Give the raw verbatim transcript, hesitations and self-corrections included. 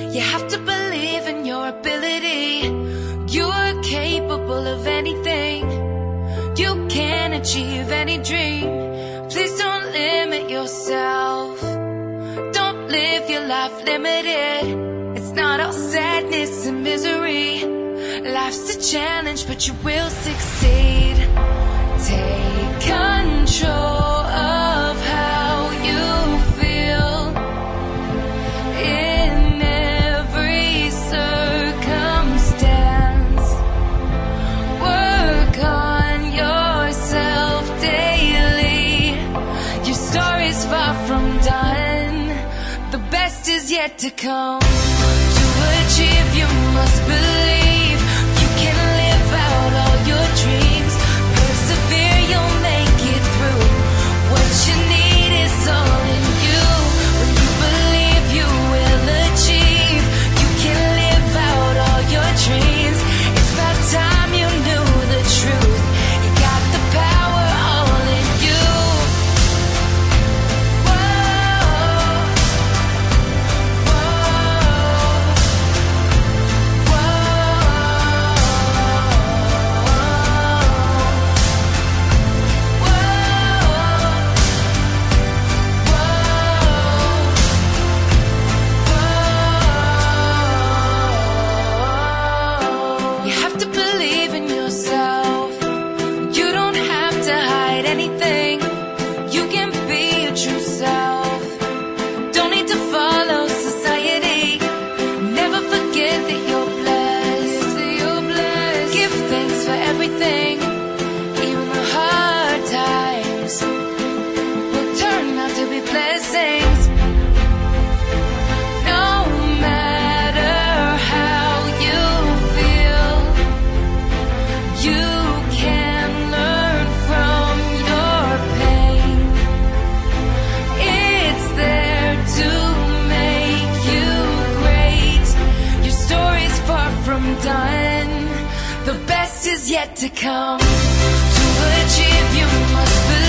You have to believe in your ability. You're capable of anything. You can achieve any dream. Please don't limit yourself. Don't live your life limited. It's not all sadness and misery. Life's a challenge, but you will succeed. Take control of how you feel in every circumstance. Work on yourself daily. Your story's far from done. The best is yet to come. To achieve, you must believe. You can live out all your dreams. Persevere, you'll make it through. What you need is all in you. When you believe, you will achieve. You can live out all your dreams. It's about time you knew the truth. You got the power all in you. You have to believe in yourself. You don't have to hide anything. You can be your true self. Don't need to follow society. Never forget that you're blessed. You're blessed. Give thanks for everything. Even the hard times will turn out to be blessings. No matter how you feel, you can learn from your pain. It's there to make you great. Your story's far from done. The best is yet to come. To achieve, you must believe.